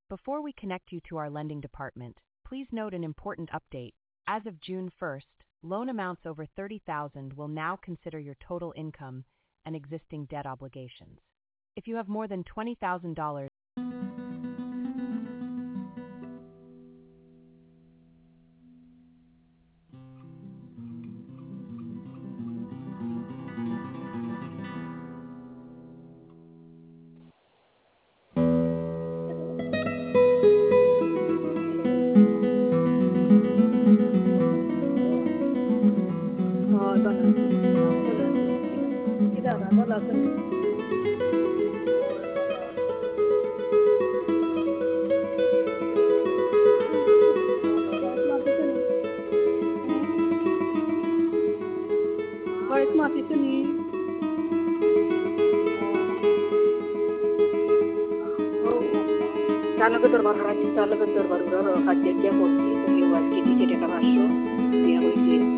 Before we connect you to our lending department, please note an important update. As of June 1st, loan amounts over $30,000 will now consider your total income and existing debt obligations. If you have more than $20,000, Talaga darbar hati talaga darbar hati dia kopi kopi was kiti jadi kabasyo dia kopi